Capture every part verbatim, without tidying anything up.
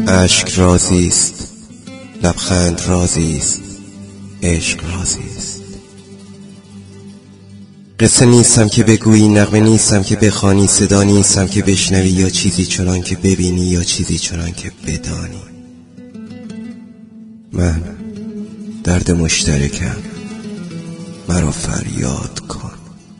اشک رازی است، لبخند رازی است، عشق رازی است. قصه نیستم که بگویی، نغمه نیستم که بخوانی، صدا نیستم که بشنوی یا چیزی چنان که ببینی یا چیزی چنان که بدانی. من درد مشترکم، مرا فریاد کن.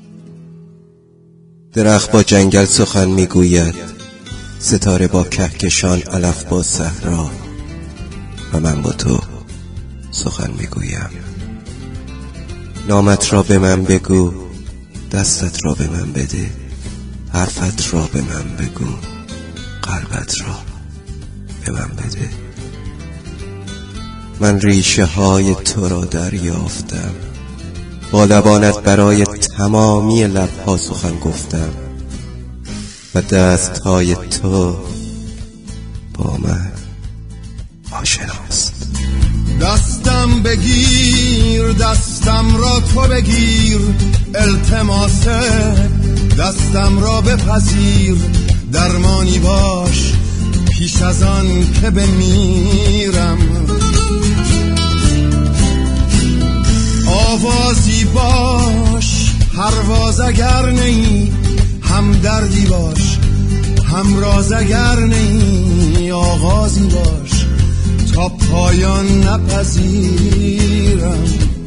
درخت با جنگل سخن میگوید، ستاره با کهکشان، علف با صحرا، و من با تو سخن میگویم. نامت را به من بگو، دستت را به من بده، حرفت را به من بگو، قلبت را به من بده. من ریشه های تو را دریافتم، با لبانت برای تمامی لبها سخن گفتم و دست های تو با من آشناست. دستم بگیر، دستم را تو بگیر، التماسه دستم را بپذیر، درمانی باش پیش از آن که بمیرم. آوازی باش پرواز اگر نی، هم دردی باش هم راز اگر نی، آغازی باش تا پایان نپذیرم.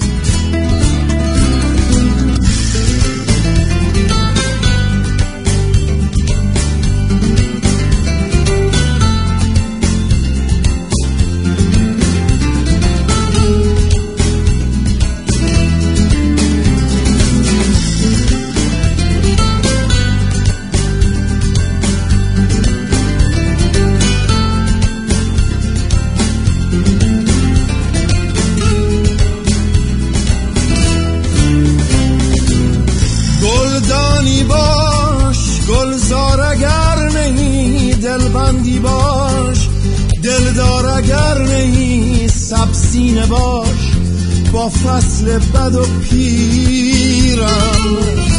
گلدانی باش گلزار اگر نی، دلبندی باش دلدار اگر نی، سبسینه باش با فصل بد و پیرم.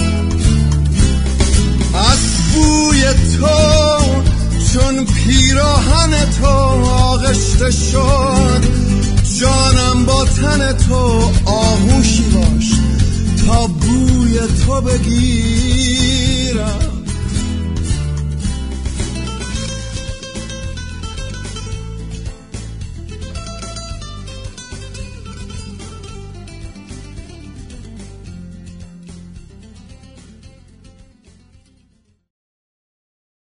از بوی تو چون پیراهن تو آغشته شد، جانم با تن تو آغوشی باش تا بوی تو بگیرم.